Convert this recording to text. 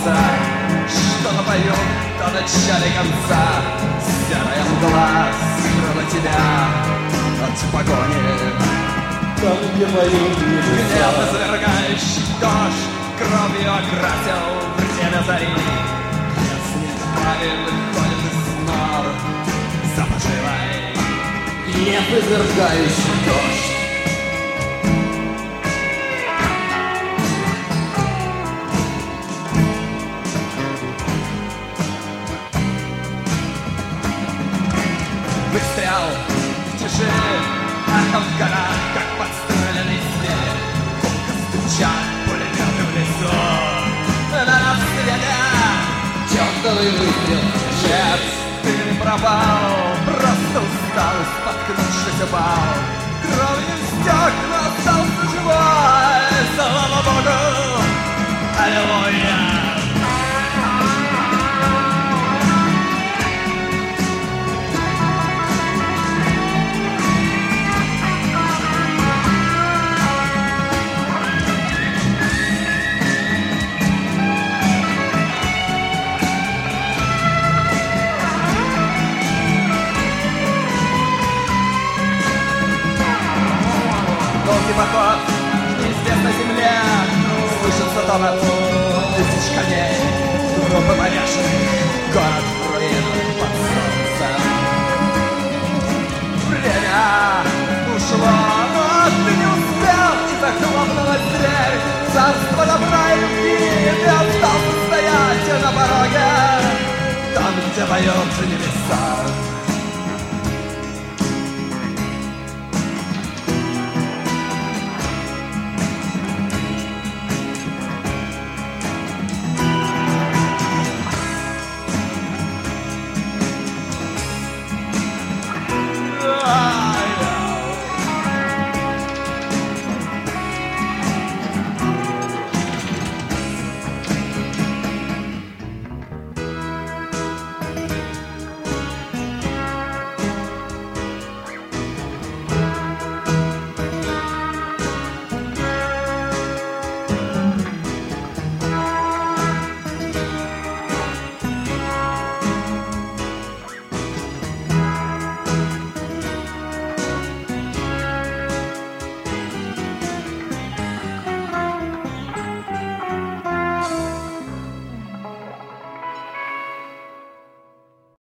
голоса, что-то поют до начала конца. Серая мгла скрыла тебя от погони. Там, где поют небеса. Гневно завергающий дождь кровью окрасил время зари. Если твари выходят из нор, запашивай. Гнев извергающий дождь. Выстрел в тиши, эхом в горах, как подстреленный зверь. Гулко стучат пулеметы в лесу. На рассвете Чёртовый выстрел. нет, ты не пропал, просто устал и споткнувшись упал. Кровью стек, но остался живой. Слава Богу, аллилуйя. Долгий поход к неизвестной земле, слышится топот тысяч коней. Группы повешенных, город в руинах под солнцем. Время ушло, но ты не успел, и захлопнулась дверь. Царство добра и любви, ты остался стоять на пороге, там, где поют небеса.